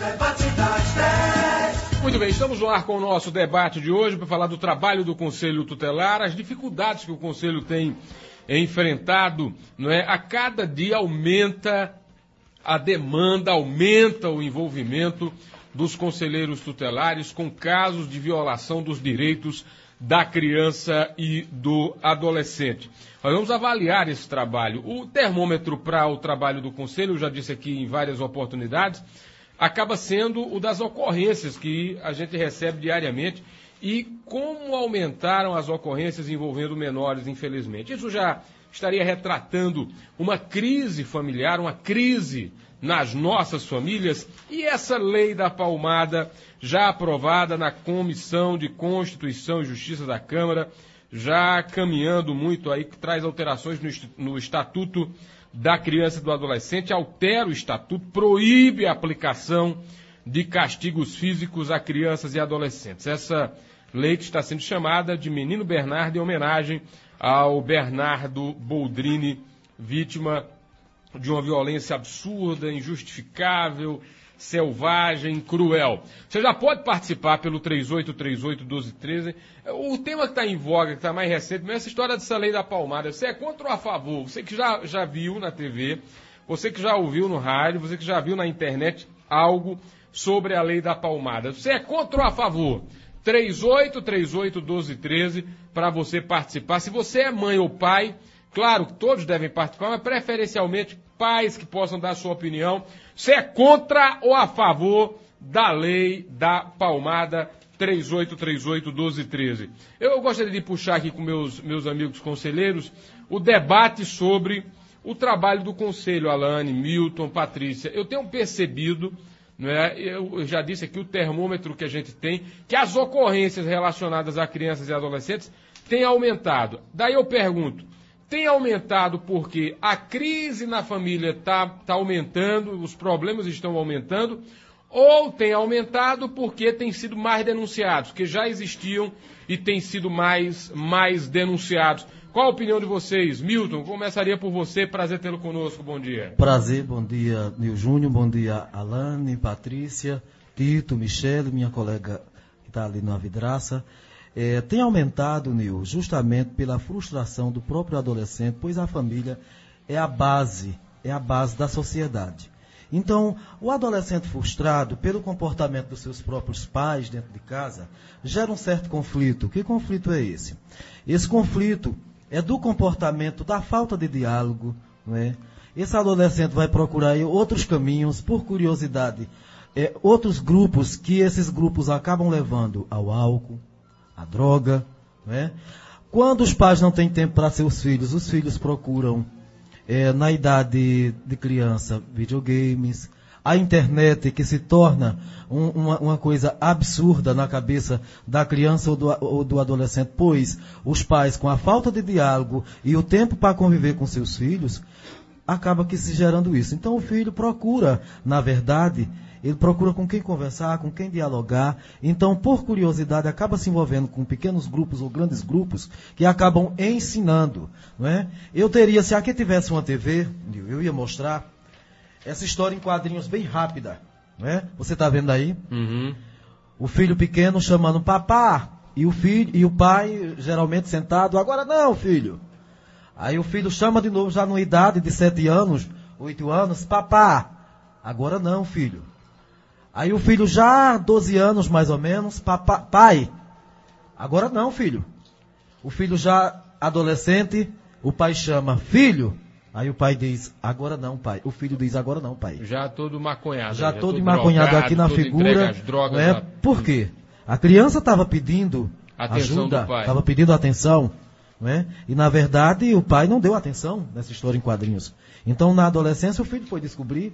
Muito bem, estamos no ar com o nosso debate de hoje para falar do trabalho do Conselho Tutelar, as dificuldades que o Conselho tem enfrentado, não é? A cada dia aumenta a demanda, aumenta o envolvimento dos conselheiros tutelares com casos de violação dos direitos da criança e do adolescente. Nós vamos avaliar esse trabalho. O termômetro para o trabalho do Conselho, eu já disse aqui em várias oportunidades, acaba sendo o das ocorrências que a gente recebe diariamente e como aumentaram as ocorrências envolvendo menores, infelizmente. Isso já estaria retratando uma crise familiar, uma crise nas nossas famílias, e essa lei da palmada, já aprovada na Comissão de Constituição e Justiça da Câmara, já caminhando muito aí, que traz alterações no Estatuto da Criança e do Adolescente, altera o Estatuto, proíbe a aplicação de castigos físicos a crianças e adolescentes. Essa lei que está sendo chamada de Menino Bernardo, em homenagem ao Bernardo Boldrini, vítima de uma violência absurda, injustificável, selvagem, cruel. Você já pode participar pelo 3838-1213. O tema que está em voga, que está mais recente, é essa história dessa lei da palmada. Você é contra ou a favor? Você que já viu na TV, você que já ouviu no rádio, você que já viu na internet algo sobre a lei da palmada. Você é contra ou a favor? 3838-1213 para você participar. Se você é mãe ou pai, claro que todos devem participar, mas preferencialmente pais que possam dar sua opinião. Você é contra ou a favor da lei da palmada? 3838-1213. Eu gostaria de puxar aqui com meus amigos conselheiros o debate sobre o trabalho do Conselho, Alane, Milton, Patrícia. Eu tenho percebido, não é, eu já disse aqui o termômetro que a gente tem, que as ocorrências relacionadas a crianças e adolescentes têm aumentado. Daí eu pergunto, tem aumentado porque a crise na família está aumentando, os problemas estão aumentando, ou tem aumentado porque tem sido mais denunciados, que já existiam e têm sido mais denunciados? Qual a opinião de vocês? Milton, começaria por você, prazer tê-lo conosco, bom dia. Prazer, bom dia, Nil Júnior, bom dia, Alane, Patrícia, Tito, Michele, minha colega que está ali na vidraça. Tem aumentado, Nil, justamente pela frustração do próprio adolescente, pois a família é a base da sociedade. Então, o adolescente frustrado, pelo comportamento dos seus próprios pais dentro de casa, gera um certo conflito. Que conflito é esse? Esse conflito é do comportamento, da falta de diálogo, não é? Esse adolescente vai procurar aí outros caminhos, por curiosidade, outros grupos, que esses grupos acabam levando ao álcool, a droga, não é? Quando os pais não têm tempo para seus filhos, os filhos procuram, na idade de criança, videogames, a internet, que se torna uma coisa absurda na cabeça da criança ou do adolescente, pois os pais, com a falta de diálogo e o tempo para conviver com seus filhos, acaba que se gerando isso. Então o filho procura, na verdade, ele procura com quem conversar, com quem dialogar. Então, por curiosidade, acaba se envolvendo com pequenos grupos ou grandes grupos que acabam ensinando, não é? Eu teria, se aqui tivesse uma TV, eu ia mostrar essa história em quadrinhos bem rápida, não é? Você está vendo aí? Uhum. O filho pequeno chamando papá, e o pai geralmente sentado, agora não, filho. Aí o filho chama de novo, já numa idade de 7 anos, 8 anos, papá, agora não, filho. Aí o filho já 12 anos mais ou menos, pai, agora não, filho. O filho já adolescente, o pai chama, filho. Aí o pai diz, agora não, pai. O filho diz, agora não, pai. Já todo maconhado. Já todo maconhado aqui na figura. Drogas, né? Por quê? A criança estava pedindo atenção ajuda, estava pedindo atenção. Né? E na verdade o pai não deu atenção nessa história em quadrinhos. Então na adolescência o filho foi descobrir,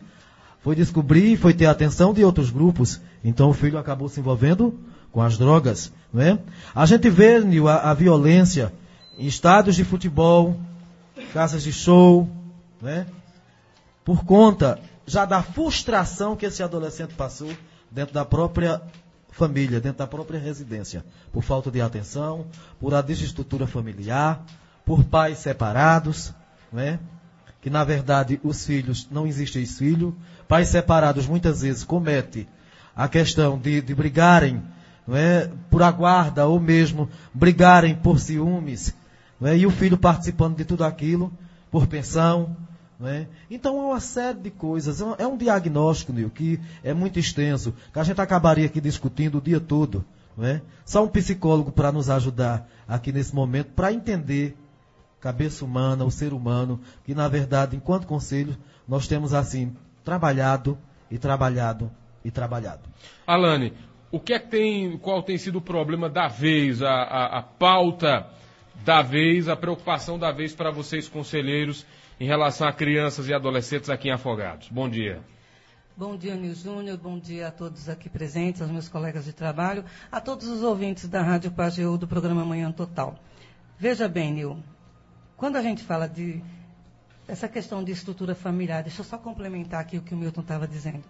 foi ter atenção de outros grupos. Então o filho acabou se envolvendo com as drogas, não é? A gente vê a violência em estádios de futebol, casas de show, não é? Por conta já da frustração que esse adolescente passou dentro da própria família, dentro da própria residência, por falta de atenção, por a desestrutura familiar, por pais separados, não é? Que na verdade os filhos, não existe ex-filho, pais separados muitas vezes cometem a questão de brigarem, não é, por aguarda ou mesmo brigarem por ciúmes, não é, e o filho participando de tudo aquilo por pensão. Não é? Então é uma série de coisas, é um diagnóstico, Nil, que é muito extenso, que a gente acabaria aqui discutindo o dia todo. Não é? Só um psicólogo para nos ajudar aqui nesse momento, para entender cabeça humana, o ser humano, que na verdade, enquanto conselho, nós temos assim, trabalhado e trabalhado e trabalhado. Alane, o que é que tem, qual tem sido o problema da vez, a pauta da vez, a preocupação da vez para vocês, conselheiros, em relação a crianças e adolescentes aqui em Afogados? Bom dia. Bom dia, Nil Júnior. Bom dia a todos aqui presentes, aos meus colegas de trabalho, a todos os ouvintes da Rádio Pajeú do programa Manhã Total. Veja bem, Nil, quando a gente fala de essa questão de estrutura familiar, deixa eu só complementar aqui o que o Milton estava dizendo.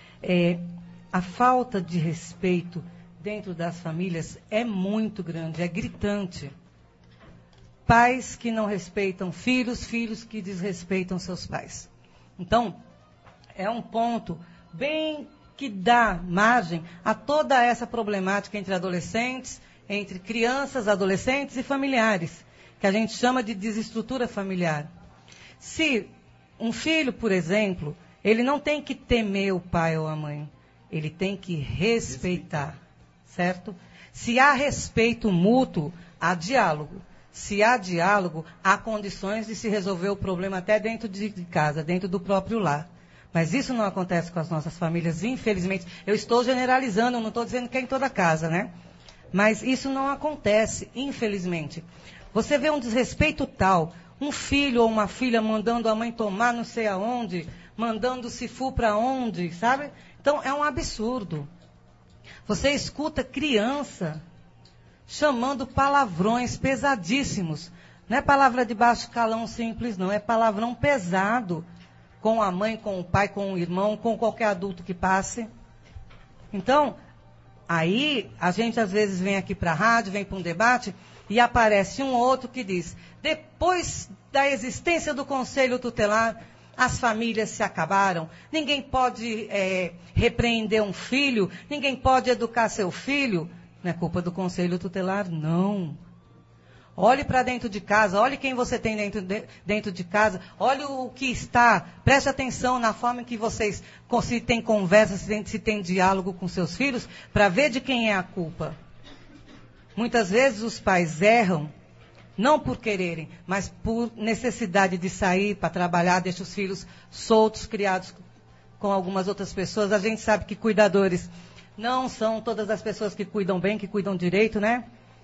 A falta de respeito dentro das famílias é muito grande, é gritante. Pais que não respeitam filhos, filhos que desrespeitam seus pais. Então, é um ponto bem que dá margem a toda essa problemática entre adolescentes, entre crianças, adolescentes e familiares, que a gente chama de desestrutura familiar. Se um filho, por exemplo, ele não tem que temer o pai ou a mãe, ele tem que respeitar, certo? Se há respeito mútuo, há diálogo. Se há diálogo, há condições de se resolver o problema até dentro de casa, dentro do próprio lar. Mas isso não acontece com as nossas famílias, infelizmente. Eu estou generalizando, eu não estou dizendo que é em toda casa, né? Mas isso não acontece, infelizmente. Você vê um desrespeito tal, um filho ou uma filha mandando a mãe tomar não sei aonde, mandando o cifu para onde, sabe? Então, é um absurdo. Você escuta criança chamando palavrões pesadíssimos. Não é palavra de baixo calão simples, não. É palavrão pesado com a mãe, com o pai, com o irmão, com qualquer adulto que passe. Então, aí a gente às vezes vem aqui para a rádio, vem para um debate e aparece um outro que diz: depois da existência do Conselho Tutelar, as famílias se acabaram. Ninguém pode repreender um filho, ninguém pode educar seu filho. Não é culpa do Conselho Tutelar, não. Olhe para dentro de casa, olhe quem você tem dentro de casa, olhe o que está, preste atenção na forma em que vocês, se tem conversa, se tem diálogo com seus filhos, para ver de quem é a culpa. Muitas vezes os pais erram, não por quererem, mas por necessidade de sair para trabalhar, deixa os filhos soltos, criados com algumas outras pessoas. A gente sabe que cuidadores não são todas as pessoas que cuidam bem, que cuidam direito, né?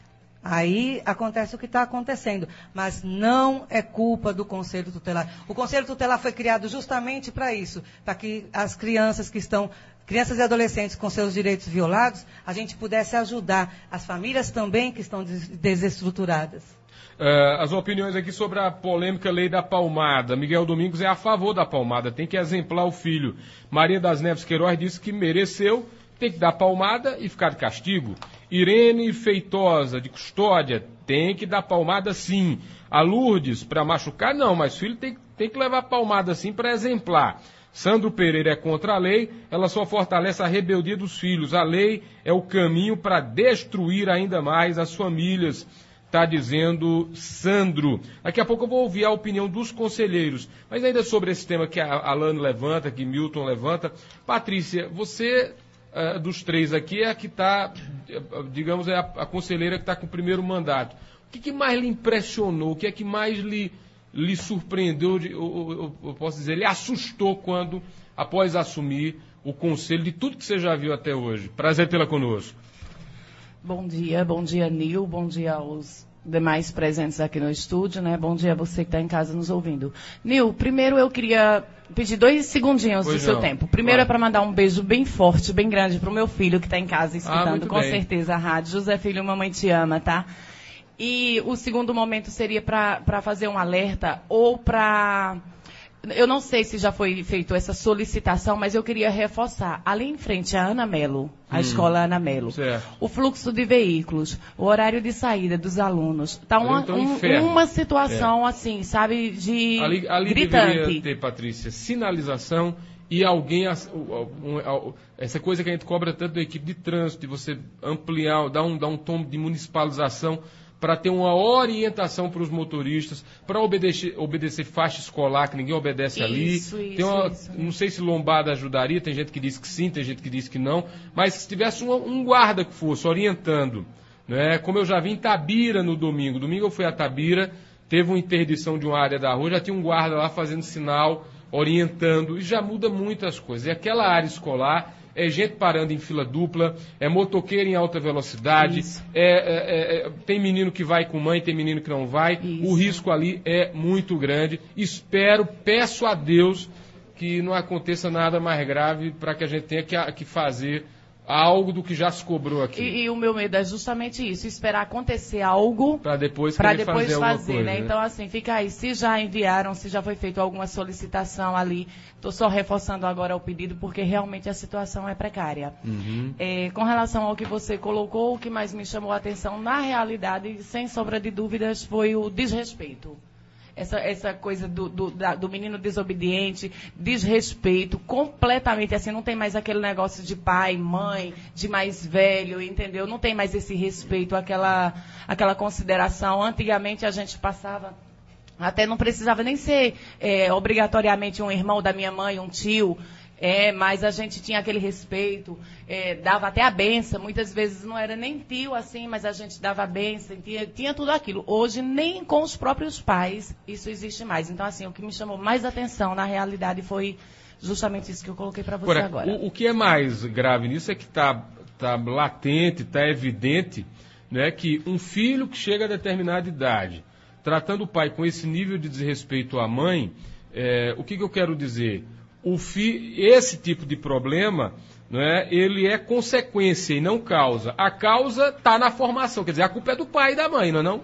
Aí acontece o que está acontecendo. Mas não é culpa do Conselho Tutelar. O Conselho Tutelar foi criado justamente para isso, para que as crianças crianças e adolescentes com seus direitos violados, a gente pudesse ajudar as famílias também que estão desestruturadas. As opiniões aqui sobre a polêmica lei da palmada. Miguel Domingos é a favor da palmada, tem que exemplar o filho. Maria das Neves Queiroz disse que mereceu, tem que dar palmada e ficar de castigo. Irene Feitosa, de Custódia, tem que dar palmada sim. A Lourdes, para machucar, não, mas filho tem que levar palmada sim para exemplar. Sandro Pereira é contra a lei, ela só fortalece a rebeldia dos filhos. A lei é o caminho para destruir ainda mais as famílias, está dizendo Sandro. Daqui a pouco eu vou ouvir a opinião dos conselheiros. Mas ainda sobre esse tema que a Alane levanta, que Milton levanta. Patrícia, você... dos três aqui é a que está, digamos, é a conselheira que está com o primeiro mandato. O que mais lhe impressionou? O que é que mais lhe surpreendeu, eu posso dizer, lhe assustou quando, após assumir o conselho de tudo que você já viu até hoje? Prazer tê-la conosco. Bom dia, Nil, bom dia aos demais presentes aqui no estúdio, né? Bom dia a você que está em casa nos ouvindo. Nil, primeiro eu queria pedir 2 segundinhos do seu tempo. Primeiro é para mandar um beijo bem forte, bem grande pro meu filho que está em casa escutando com certeza a rádio. José Filho, mamãe te ama, tá? E o segundo momento seria para fazer um alerta ou para... Eu não sei se já foi feita essa solicitação, mas eu queria reforçar. Ali em frente a Ana Melo, a escola Ana Melo, o fluxo de veículos, o horário de saída dos alunos, está uma situação assim, sabe, de ali gritante. Deveria ter, Patrícia, sinalização e alguém, essa coisa que a gente cobra tanto da equipe de trânsito, de você ampliar, dar um tom de municipalização, para ter uma orientação para os motoristas, para obedecer faixa escolar, que ninguém obedece ali. Não sei se lombada ajudaria, tem gente que diz que sim, tem gente que diz que não, mas se tivesse um guarda que fosse orientando, né? Como eu já vi em Tabira no domingo eu fui a Tabira, teve uma interdição de uma área da rua, já tinha um guarda lá fazendo sinal, orientando, e já muda muitas coisas. E aquela área escolar... é gente parando em fila dupla, é motoqueiro em alta velocidade, tem menino que vai com mãe, tem menino que não vai. Isso. O risco ali é muito grande. Peço a Deus que não aconteça nada mais grave para que a gente tenha que fazer algo do que já se cobrou aqui. E o meu medo é justamente isso, esperar acontecer algo para depois fazer, né? Então, assim, fica aí, se já enviaram, se já foi feita alguma solicitação ali, estou só reforçando agora o pedido, porque realmente a situação é precária. Uhum. Com relação ao que você colocou, o que mais me chamou a atenção, na realidade, sem sombra de dúvidas, foi o desrespeito. Essa coisa do menino desobediente, desrespeito, completamente assim, não tem mais aquele negócio de pai, mãe, de mais velho, entendeu? Não tem mais esse respeito, aquela consideração. Antigamente a gente passava, até não precisava nem ser obrigatoriamente um irmão da minha mãe, um tio, mas a gente tinha aquele respeito, dava até a benção, muitas vezes não era nem tio assim, mas a gente dava a benção, tinha tudo aquilo. Hoje, nem com os próprios pais, isso existe mais. Então, assim, o que me chamou mais atenção, na realidade, foi justamente isso que eu coloquei para você agora. O que é mais grave nisso é que está latente, está evidente, né, que um filho que chega a determinada idade, tratando o pai com esse nível de desrespeito à mãe, o que eu quero dizer? Esse tipo de problema, né, ele é consequência e não causa. A causa está na formação, quer dizer, a culpa é do pai e da mãe, não é não?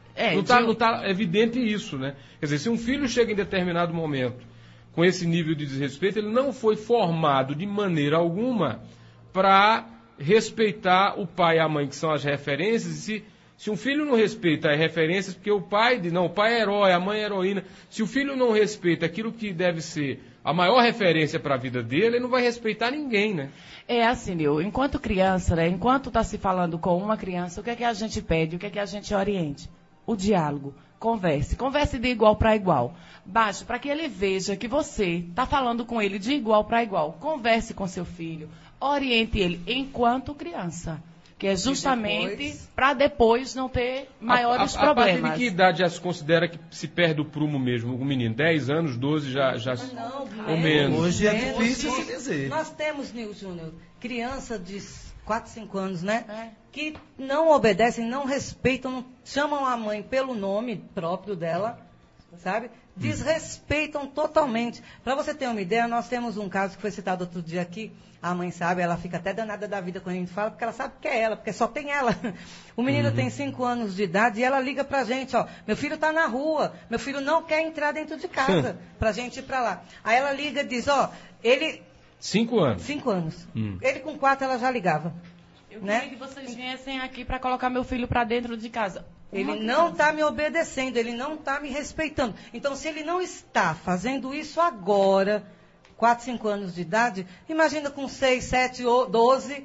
Não está evidente isso, né? Quer dizer, se um filho chega em determinado momento com esse nível de desrespeito, ele não foi formado de maneira alguma para respeitar o pai e a mãe, que são as referências, e se um filho não respeita as referências, porque o pai é herói, a mãe é heroína, se o filho não respeita aquilo que deve ser a maior referência para a vida dele, ele não vai respeitar ninguém, né? É assim, Nil, enquanto criança, né, enquanto está se falando com uma criança, o que é que a gente pede, o que é que a gente oriente? O diálogo. Converse de igual para igual. Baixe para que ele veja que você está falando com ele de igual para igual. Converse com seu filho, oriente ele enquanto criança. Que é justamente para depois não ter maiores problemas. A partir de que idade já se considera que se perde o prumo mesmo? O menino, 10 anos, 12, já não, ou menos? Hoje é difícil se dizer. Nós temos, Nil Júnior, criança de 4, 5 anos, né? Que não obedecem, não respeitam, não chamam a mãe pelo nome próprio dela, sabe? Desrespeitam totalmente. Para você ter uma ideia, nós temos um caso que foi citado outro dia aqui. A mãe sabe, ela fica até danada da vida quando a gente fala, porque ela sabe que é ela, porque só tem ela. O menino tem 5 anos de idade e ela liga pra gente, ó, meu filho tá na rua, meu filho não quer entrar dentro de casa, pra gente ir pra lá. Aí ela liga e diz, ó, ele... 5 anos? 5 anos. Ele com 4, ela já ligava. Eu queria que vocês viessem aqui pra colocar meu filho pra dentro de casa. Ele não está me obedecendo, ele não está me respeitando. Então, se ele não está fazendo isso agora, 4, 5 anos de idade, imagina com 6, 7, 12,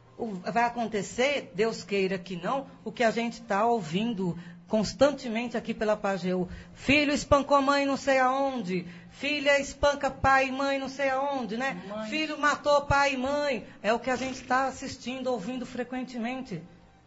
vai acontecer, Deus queira que não, o que a gente está ouvindo constantemente aqui pela Pageu. Filho espancou mãe não sei aonde, filha espanca pai e mãe não sei aonde, né? Mãe. Filho matou pai e mãe. É o que a gente está assistindo, ouvindo frequentemente.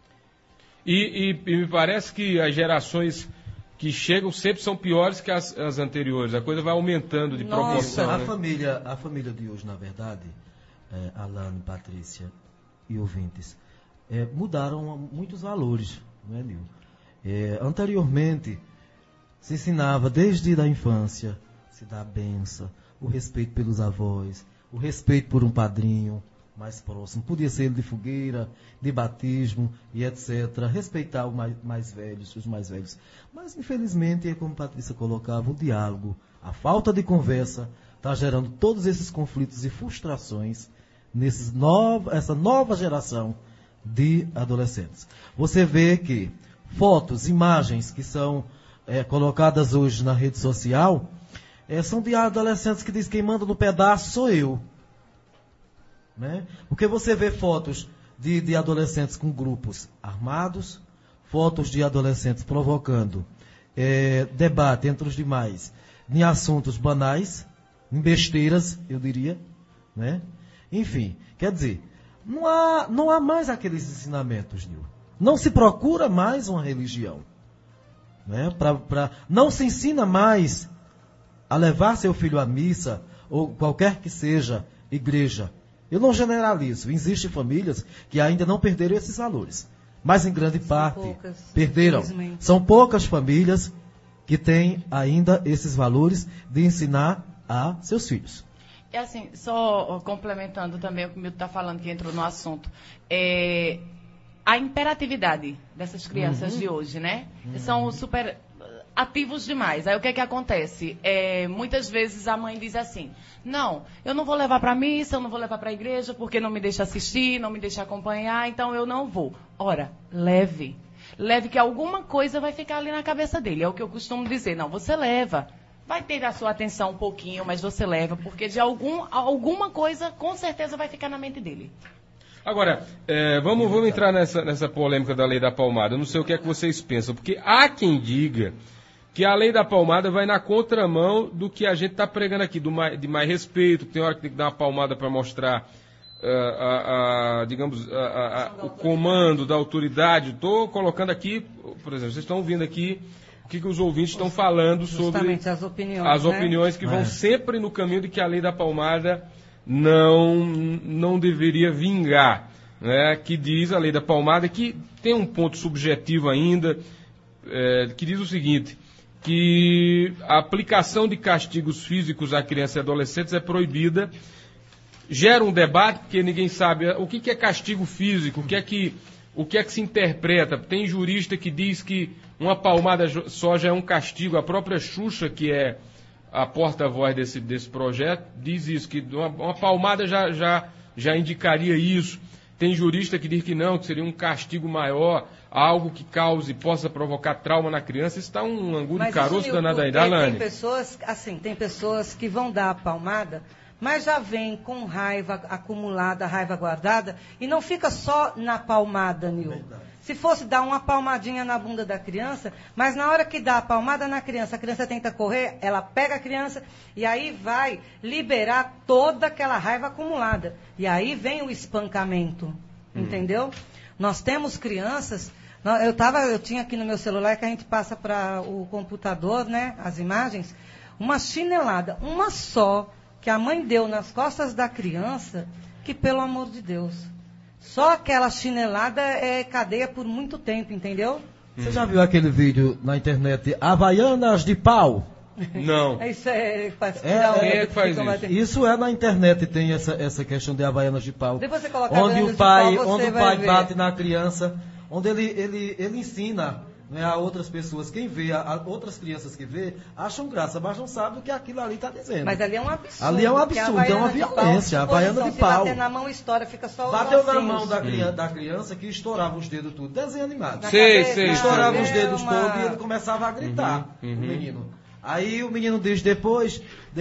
E me parece que as gerações que chegam sempre são piores que as anteriores. A coisa vai aumentando de proporção. A família de hoje, na verdade, Alane, Patrícia e ouvintes, mudaram muitos valores, não é, Nil? Anteriormente, se ensinava desde a infância, se dá a benção, o respeito pelos avós, o respeito por um padrinho mais próximo, podia ser de fogueira, de batismo e etc. Respeitar os mais velhos. Mas, infelizmente, é como a Patrícia colocava, o diálogo, a falta de conversa, está gerando todos esses conflitos e frustrações essa nova geração de adolescentes. Você vê que fotos, imagens que são colocadas hoje na rede social, são de adolescentes que dizem que quem manda no pedaço sou eu. Né? Porque você vê fotos de adolescentes com grupos armados, fotos de adolescentes provocando debate entre os demais em assuntos banais, em besteiras, eu diria. Né? Enfim, quer dizer, não há mais aqueles ensinamentos, Nil. Não se procura mais uma religião. Né? Não se ensina mais a levar seu filho à missa, ou qualquer que seja igreja. Eu não generalizo. Existem famílias que ainda não perderam esses valores. Mas em grande parte perderam. São poucas famílias que têm ainda esses valores de ensinar a seus filhos. E assim, só complementando também o que o Milton está falando, que entrou no assunto, a imperatividade dessas crianças de hoje, né? São super ativos demais. Aí o que acontece? Muitas vezes a mãe diz assim, não, eu não vou levar para a missa, eu não vou levar para a igreja, porque não me deixa assistir, não me deixa acompanhar, então eu não vou. Ora, leve. Leve que alguma coisa vai ficar ali na cabeça dele. É o que eu costumo dizer. Não, você leva. Vai ter a sua atenção um pouquinho, mas você leva, porque de alguma coisa, com certeza, vai ficar na mente dele. Agora, vamos entrar nessa polêmica da lei da palmada. Eu não sei o que é que vocês pensam, porque há quem diga que a lei da palmada vai na contramão do que a gente está pregando aqui, de mais respeito, que tem hora que tem que dar uma palmada para mostrar, o comando da autoridade. Estou colocando aqui, por exemplo, vocês estão ouvindo aqui o que os ouvintes estão falando sobre as opiniões, que vão sempre no caminho de que a lei da palmada não deveria vingar, né? Que diz a lei da palmada, que tem um ponto subjetivo ainda, que diz o seguinte, que a aplicação de castigos físicos a crianças e adolescentes é proibida. Gera um debate, porque ninguém sabe o que é castigo físico, o que é que se interpreta. Tem jurista que diz que uma palmada só já é um castigo. A própria Xuxa, que é a porta-voz desse projeto, diz isso, que uma palmada já indicaria isso. Tem jurista que diz que não, que seria um castigo maior, algo que possa provocar trauma na criança. Isso está um angu de caroço danado ainda, Alane. Tem pessoas que vão dar a palmada, mas já vem com raiva acumulada, raiva guardada, e não fica só na palmada, Nil. Se fosse dar uma palmadinha na bunda da criança, mas na hora que dá a palmada na criança, a criança tenta correr, ela pega a criança e aí vai liberar toda aquela raiva acumulada. E aí vem o espancamento, entendeu? Nós temos crianças, eu tinha aqui no meu celular, que a gente passa para o computador, né, as imagens, uma chinelada, uma só, que a mãe deu nas costas da criança, que pelo amor de Deus, só aquela chinelada é cadeia por muito tempo, entendeu? Você já viu aquele vídeo na internet, Havaianas de pau? Não. Isso é que faz isso? Isso é na internet, tem essa questão de Havaianas de pau. Depois você coloca onde o pai bate ver. na criança, onde ele ensina, né, a outras pessoas. Quem vê, outras crianças que vê, acham graça, mas não sabem o que aquilo ali está dizendo. Mas ali é um absurdo. Ali é um absurdo, é uma violência. A Havaiana de pau. Bater na mão, estoura, fica só bateu na mão da criança que estourava os dedos tudo. Desenho animado. Sei. Estourava os dedos todos e ele começava a gritar, o menino. Aí o menino diz, depois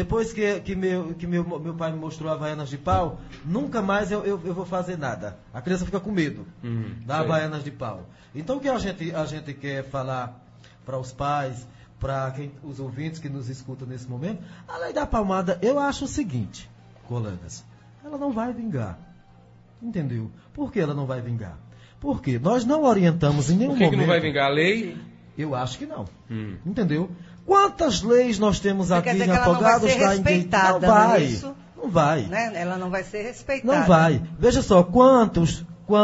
que meu pai me mostrou Havaianas de pau, nunca mais eu vou fazer nada. A criança fica com medo da Havaianas de pau. Então o que a gente quer falar para os pais, para os ouvintes que nos escutam nesse momento, a lei da palmada, eu acho o seguinte, colegas, ela não vai vingar. Entendeu? Por que ela não vai vingar? Porque nós não orientamos em nenhum momento... Por que não vai vingar a lei? Eu acho que não. Entendeu? Quantas leis nós temos aqui em Afogados da Independência? Não vai. Não vai. Né? Ela não vai ser respeitada. Não vai. Veja só, quantas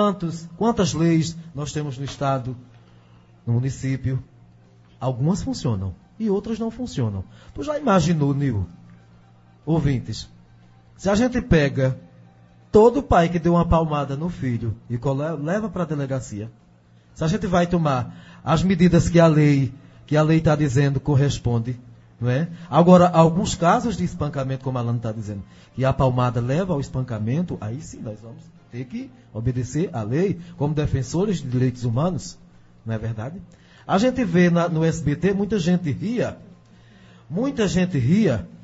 leis nós temos no Estado, no município. Algumas funcionam e outras não funcionam. Tu já imaginou, Nil, ouvintes, se a gente pega todo pai que deu uma palmada no filho e leva para a delegacia, se a gente vai tomar as medidas que a lei está dizendo corresponde, não é? Agora, alguns casos de espancamento, como a Alane está dizendo, que a palmada leva ao espancamento, aí sim nós vamos ter que obedecer à lei, como defensores de direitos humanos, não é verdade? A gente vê no SBT, muita gente ria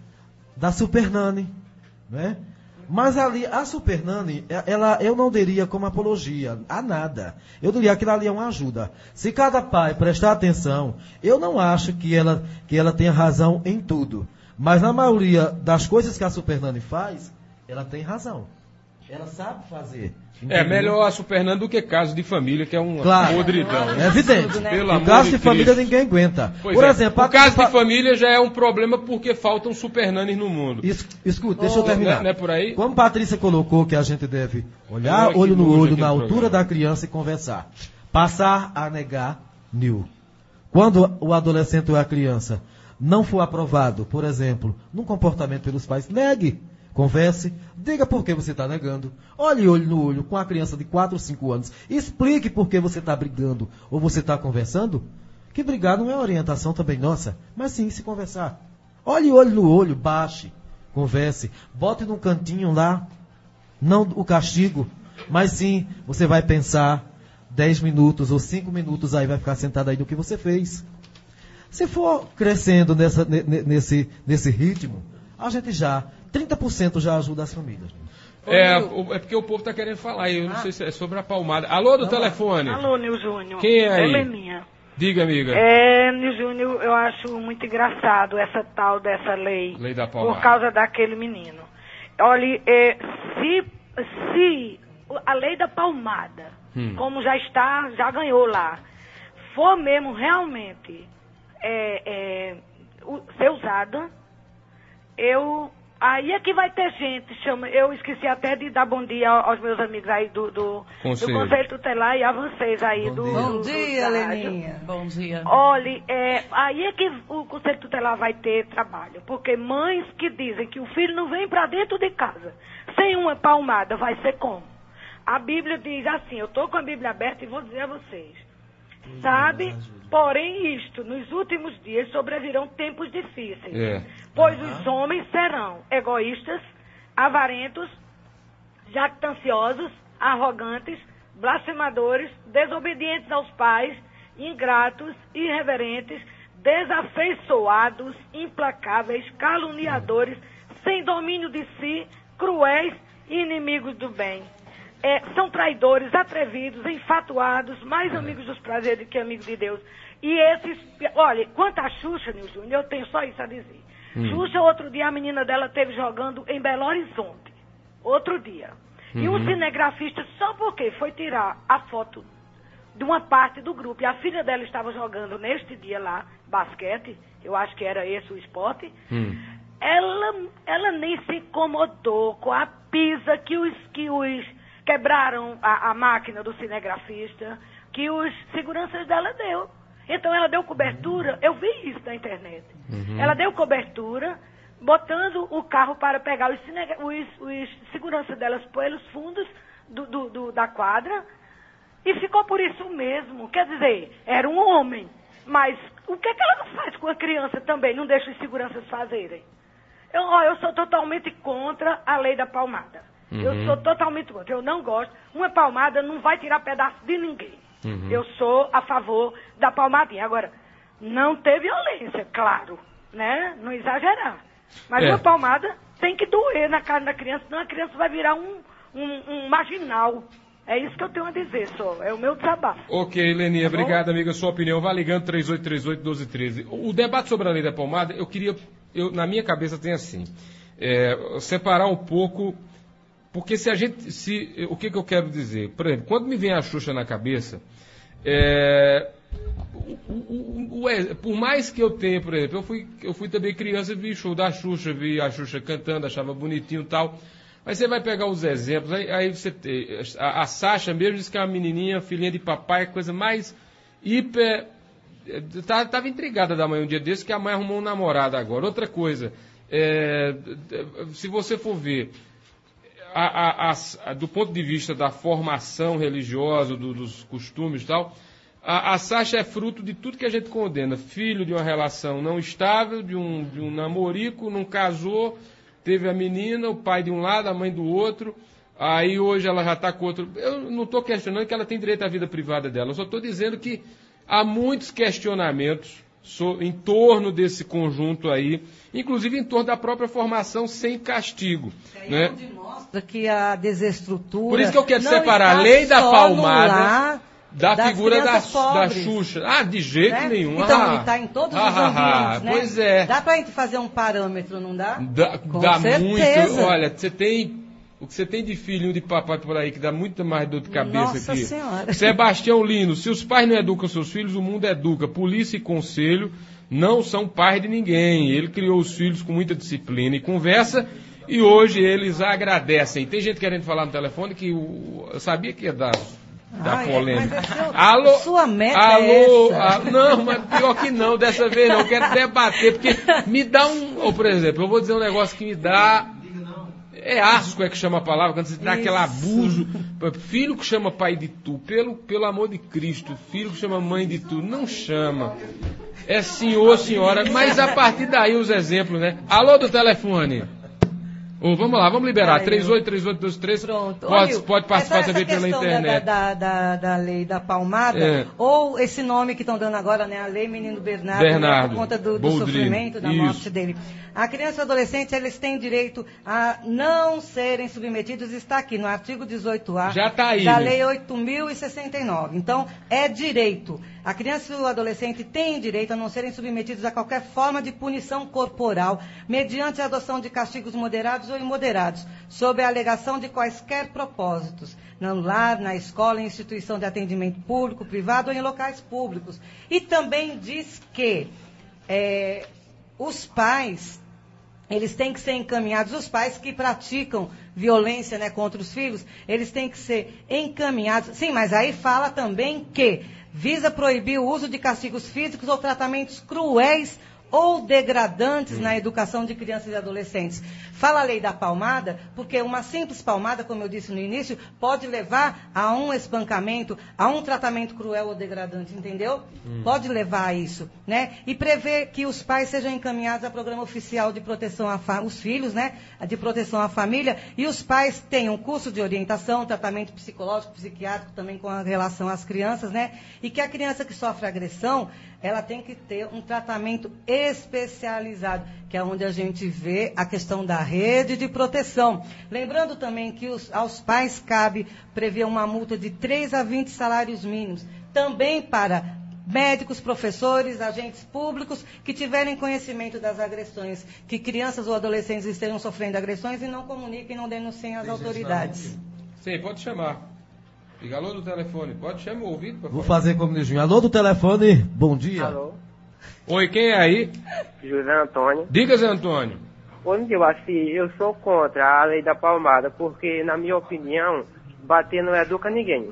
da Super Nani, né? Mas ali, a Super Nani, eu não diria como apologia a nada. Eu diria que ali é uma ajuda. Se cada pai prestar atenção, eu não acho que ela tenha razão em tudo. Mas na maioria das coisas que a Super Nani faz, ela tem razão. Ela sabe fazer. Entendeu? É melhor a Super Nani do que caso de família, que é um podridão. É evidente. Pelo o caso de Cristo. família ninguém aguenta. Pois Por é. exemplo, o caso de família já é um problema porque faltam Super Nanis no mundo. Escuta, deixa eu terminar. Não é por aí? Como Patrícia colocou que a gente deve olhar olho no olho na altura da criança e conversar. Passar a negar, Nil. Quando o adolescente ou a criança não for aprovado, por exemplo, num comportamento pelos pais, negue. Converse, diga por que você está negando. Olhe olho no olho com a criança de 4 ou 5 anos. Explique por que você está brigando ou você está conversando. Que brigar não é orientação também nossa, mas sim se conversar. Olhe olho no olho, baixe, converse. Bote num cantinho lá, não o castigo, mas sim você vai pensar 10 minutos ou 5 minutos aí, vai ficar sentado aí do que você fez. Se for crescendo nesse ritmo, a gente 30% já ajuda as famílias. É porque o povo está querendo falar, eu não sei se é sobre a palmada. Alô, do telefone? Alô, Nil Júnior. Quem é aí? Heleninha. Diga, amiga. Nil Júnior, eu acho muito engraçado essa tal dessa lei. Lei da palmada. Por causa daquele menino. Olha, se a lei da palmada, como já ganhou lá, for mesmo realmente ser usada, aí é que vai ter gente, eu esqueci até de dar bom dia aos meus amigos aí do Conselho Tutelar e a vocês aí. Bom dia, Leninha. Bom dia. Olha, aí é que o Conselho Tutelar vai ter trabalho, porque mães que dizem que o filho não vem para dentro de casa sem uma palmada, vai ser como? A Bíblia diz assim, eu estou com a Bíblia aberta e vou dizer a vocês, sabe? Porém isto, nos últimos dias sobrevirão tempos difíceis, pois os homens serão egoístas, avarentos, jactanciosos, arrogantes, blasfemadores, desobedientes aos pais, ingratos, irreverentes, desafeiçoados, implacáveis, caluniadores, sem domínio de si, cruéis e inimigos do bem. São traidores, atrevidos, enfatuados, mais amigos dos prazeres do que amigos de Deus. E esses, olha, quanto a Xuxa, Nil Júnior, eu tenho só isso a dizer. Xuxa, outro dia, a menina dela esteve jogando em Belo Horizonte. Outro dia. E um cinegrafista, só porque foi tirar a foto de uma parte do grupo, e a filha dela estava jogando neste dia lá, basquete, eu acho que era esse o esporte, ela nem se incomodou com a pisa que os quebraram a máquina do cinegrafista, que os seguranças dela deu. Então ela deu cobertura, eu vi isso na internet. Ela deu cobertura, botando o carro para pegar os seguranças delas pelos fundos da quadra, e ficou por isso mesmo. Quer dizer, era um homem, mas o que ela não faz com a criança também? Não deixa os seguranças fazerem. Eu sou totalmente contra a lei da palmada. Eu sou totalmente contra. Eu não gosto. Uma palmada não vai tirar pedaço de ninguém. Eu sou a favor da palmadinha. Agora, não ter violência, claro, né? Não exagerar. Mas uma palmada tem que doer na cara da criança, senão a criança vai virar um marginal. É isso que eu tenho a dizer, só. É o meu desabafo. Ok, Leninha, obrigado, amiga. Sua opinião, vai ligando 3838-1213. O debate sobre a lei da palmada, na minha cabeça tem assim, separar um pouco, porque o que eu quero dizer? Por exemplo, quando me vem a Xuxa na cabeça, por mais que eu tenha, por exemplo, eu fui também criança e vi show da Xuxa, vi a Xuxa cantando, achava bonitinho e tal. Mas você vai pegar os exemplos, aí você tem. A Sasha mesmo disse que é uma menininha, filhinha de papai, coisa mais hiper. Estava intrigada da mãe um dia desse, que a mãe arrumou um namorado agora. Outra coisa, se você for ver, do ponto de vista da formação religiosa, dos costumes e tal, a Sasha é fruto de tudo que a gente condena. Filho de uma relação não estável, de um namorico, não casou. Teve a menina, o pai de um lado, a mãe do outro, aí hoje ela já está com outro. Eu não estou questionando que ela tem direito à vida privada dela, eu só estou dizendo que há muitos questionamentos em torno desse conjunto aí, inclusive em torno da própria formação sem castigo. Né? Onde mostra que a desestrutura... Por isso que eu quero separar a lei da palmada da figura da Xuxa. Ah, de jeito nenhum. Então, ele está em todos os ambientes, né? Pois é. Dá para a gente fazer um parâmetro, não dá? Dá muito. Olha, o que você tem de filhinho de papai por aí, que dá muito mais dor de cabeça. Nossa aqui. Senhora. Sebastião Lino, se os pais não educam seus filhos, o mundo educa. Polícia e conselho não são pais de ninguém. Ele criou os filhos com muita disciplina e conversa, e hoje eles agradecem. Tem gente querendo falar no telefone que eu sabia que ia dar polêmica. Mas sua meta é essa. Não, mas pior que não, dessa vez não. Eu quero debater, porque me dá ou, por exemplo, eu vou dizer um negócio que me dá... É asco que chama a palavra, quando você dá aquele abuso. Filho que chama pai de tu, pelo amor de Cristo. Filho que chama mãe de tu, não chama. É senhor, senhora, mas a partir daí os exemplos, né? Alô do telefone. Vamos lá, vamos liberar. 383823. Pronto. Pode participar também pela internet. Da lei da palmada, ou esse nome que estão dando agora, né? A lei Menino Bernardo, né, por conta do sofrimento, da morte dele. A criança e o adolescente, eles têm direito a não serem submetidos, está aqui no artigo 18A já tá aí, da Lei 8.069. Então, é direito. A criança e o adolescente têm direito a não serem submetidos a qualquer forma de punição corporal, mediante a adoção de castigos moderados ou imoderados, sob a alegação de quaisquer propósitos, no lar, na escola, em instituição de atendimento público, privado ou em locais públicos. E também diz que os pais, eles têm que ser encaminhados, os pais que praticam violência, né, contra os filhos, eles têm que ser encaminhados. Sim, mas aí fala também que visa proibir o uso de castigos físicos ou tratamentos cruéis ou degradantes na educação de crianças e adolescentes. Fala a lei da palmada, porque uma simples palmada, como eu disse no início, pode levar a um espancamento, a um tratamento cruel ou degradante, entendeu? Pode levar a isso, né? E prevê que os pais sejam encaminhados a programa oficial de proteção os filhos, né? De proteção à família, e os pais tenham curso de orientação, tratamento psicológico, psiquiátrico também com relação às crianças, né? E que a criança que sofre agressão, ela tem que ter um tratamento especializado, que é onde a gente vê a questão da rede de proteção. Lembrando também que aos pais cabe prever uma multa de 3 a 20 salários mínimos, também para médicos, professores, agentes públicos que tiverem conhecimento das agressões, que crianças ou adolescentes estejam sofrendo agressões e não comuniquem, não denunciem às autoridades. Sim, pode chamar. Liga alô do telefone, pode chamar o ouvido. Vou fazer como Nilzinho. Alô do telefone, bom dia. Alô. Oi, quem é aí? José Antônio. Diga, Zé Antônio. Eu sou contra a lei da palmada, porque, na minha opinião, bater não educa ninguém.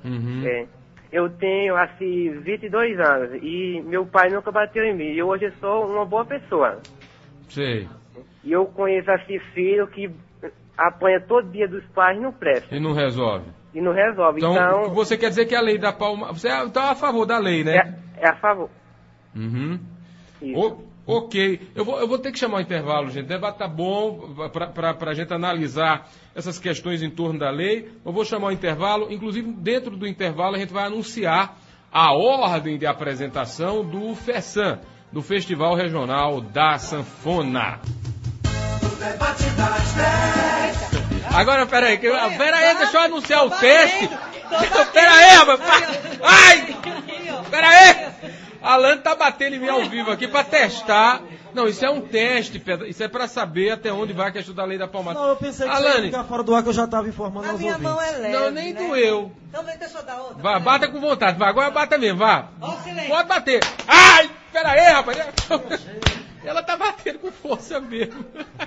Eu tenho, 22 anos, e meu pai nunca bateu em mim, e hoje eu sou uma boa pessoa. Sei. E eu conheço, filho que apanha todo dia dos pais e não presta. E não resolve. Então, você quer dizer que a lei da palmada... Você está a favor da lei, né? É a favor. Ok. Eu vou ter que chamar o intervalo, gente. O debate tá bom para a gente analisar essas questões em torno da lei. Eu vou chamar o intervalo. Inclusive, dentro do intervalo, a gente vai anunciar a ordem de apresentação do FESAM, do Festival Regional da Sanfona. Agora, peraí, deixa eu anunciar o teste. Peraí, rapaz. Ai! Peraí! Alan tá batendo em mim ao vivo aqui pra testar. Não, isso é um teste, Pedro. Isso é pra saber até onde vai a questão da lei da palmada. Não, eu pensei que você ia ficar fora do ar, que eu já tava informando aos ouvintes. A minha mão é leve, não, nem doeu. Então deixa eu dar outra. Vá, bata com vontade. Vá, agora bata mesmo, vá. Silêncio. Pode bater. Ai! Peraí, rapaz. Ela tá batendo com força mesmo.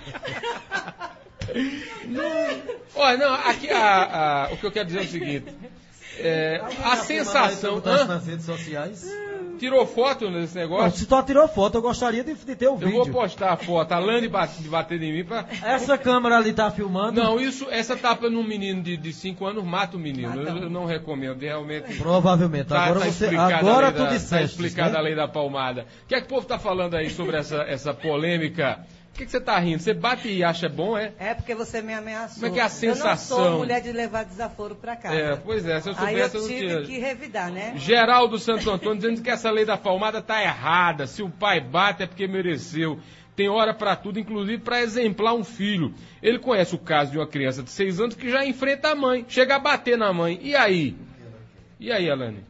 Olha, não, aqui o que eu quero dizer é o seguinte. A sensação... nas redes sociais. Tirou foto nesse negócio? Não, se tu tirou foto, eu gostaria de ter o vídeo. Eu vou postar a foto, a Lani batendo em mim pra... Essa câmera ali tá filmando? Não, essa tapa num menino de 5 anos mata o menino. Eu não recomendo, realmente. Provavelmente. Agora tu disseste. Tá explicada, né? A lei da palmada. O que é que o povo tá falando aí sobre essa polêmica Por que você tá rindo? Você bate e acha bom, é? É porque você me ameaçou. Como é que é a sensação? Eu não sou mulher de levar desaforo pra casa. Pois é, se eu soubesse, Aí eu não tinha. tive que revidar, né? Geraldo Santo Antônio dizendo que essa lei da palmada tá errada. Se o pai bate é porque mereceu. Tem hora pra tudo, inclusive pra exemplar um filho. Ele conhece o caso de uma criança de 6 anos que já enfrenta a mãe, chega a bater na mãe. E aí? E aí, Alane?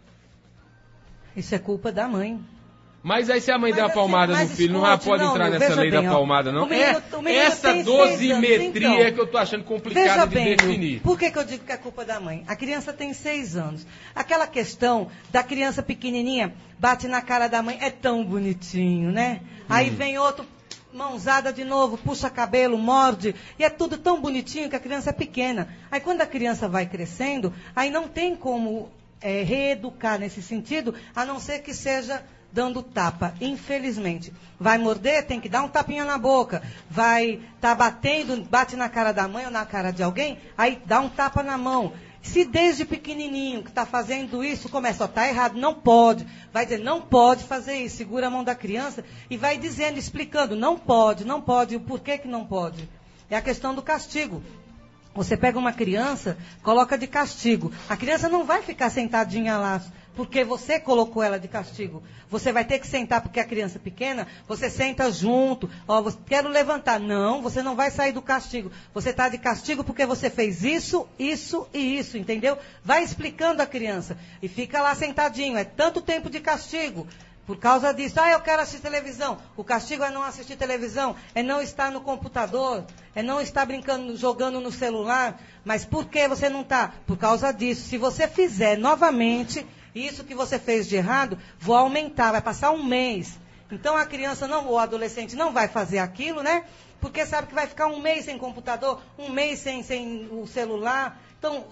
Isso é culpa da mãe. Mas aí se a mãe der uma palmada no filho, não pode entrar nessa lei da palmada, não? Essa dosimetria que eu tô achando complicada de definir. Por que eu digo que é culpa da mãe? A criança tem 6 anos. Aquela questão da criança pequenininha, bate na cara da mãe, é tão bonitinho, né? Aí vem outro, mãozada de novo, puxa cabelo, morde, e é tudo tão bonitinho que a criança é pequena. Aí quando a criança vai crescendo, aí não tem como reeducar nesse sentido, a não ser que seja dando tapa, infelizmente. Vai morder, tem que dar um tapinha na boca. Vai batendo, bate na cara da mãe ou na cara de alguém, aí dá um tapa na mão. Se desde pequenininho que está fazendo isso, começa, tá errado, não pode. Vai dizer, não pode fazer isso. Segura a mão da criança e vai dizendo, explicando, não pode, e o porquê que não pode. É a questão do castigo. Você pega uma criança, coloca de castigo. A criança não vai ficar sentadinha lá porque você colocou ela de castigo. Você vai ter que sentar porque a criança é pequena, você senta junto. Ó, quero levantar. Não, você não vai sair do castigo. Você está de castigo porque você fez isso, isso e isso, entendeu? Vai explicando a criança. E fica lá sentadinho. É tanto tempo de castigo. Por causa disso, eu quero assistir televisão. O castigo é não assistir televisão, é não estar no computador, é não estar brincando, jogando no celular. Mas por que você não está? Por causa disso. Se você fizer novamente isso que você fez de errado, vou aumentar, vai passar um mês. Então a criança ou o adolescente não vai fazer aquilo, né? Porque sabe que vai ficar um mês sem computador, um mês sem o celular. Então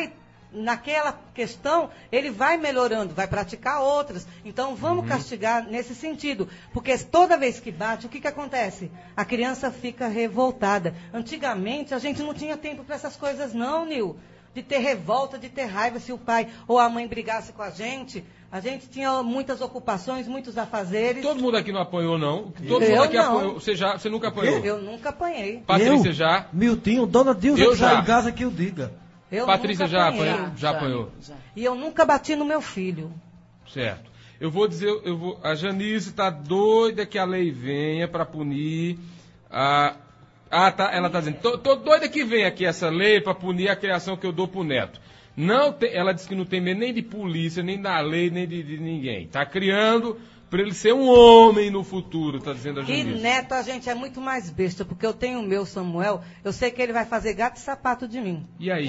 naquela questão, ele vai melhorando, vai praticar outras. Então, vamos castigar nesse sentido. Porque toda vez que bate, o que acontece? A criança fica revoltada. Antigamente, a gente não tinha tempo para essas coisas não, Nil. De ter revolta, de ter raiva se o pai ou a mãe brigasse com a gente. A gente tinha muitas ocupações, muitos afazeres. Todo mundo aqui não apanhou, não? Todo mundo aqui apanhou. Você nunca apanhou? Eu nunca apanhei. Patrícia já? Miltinho, dona Dilza, que está em casa que eu diga. Patrícia já apanhou? Já. E eu nunca bati no meu filho. Certo. Eu vou dizer, a Janice está doida que a lei venha para punir a... ela está dizendo, tô doida que venha aqui essa lei para punir a criação que eu dou pro neto. Ela disse que não tem medo nem de polícia, nem da lei, nem de ninguém. Está criando para ele ser um homem no futuro, está dizendo a Janice. E neto, a gente é muito mais besta, porque eu tenho o meu Samuel, eu sei que ele vai fazer gato e sapato de mim. E aí?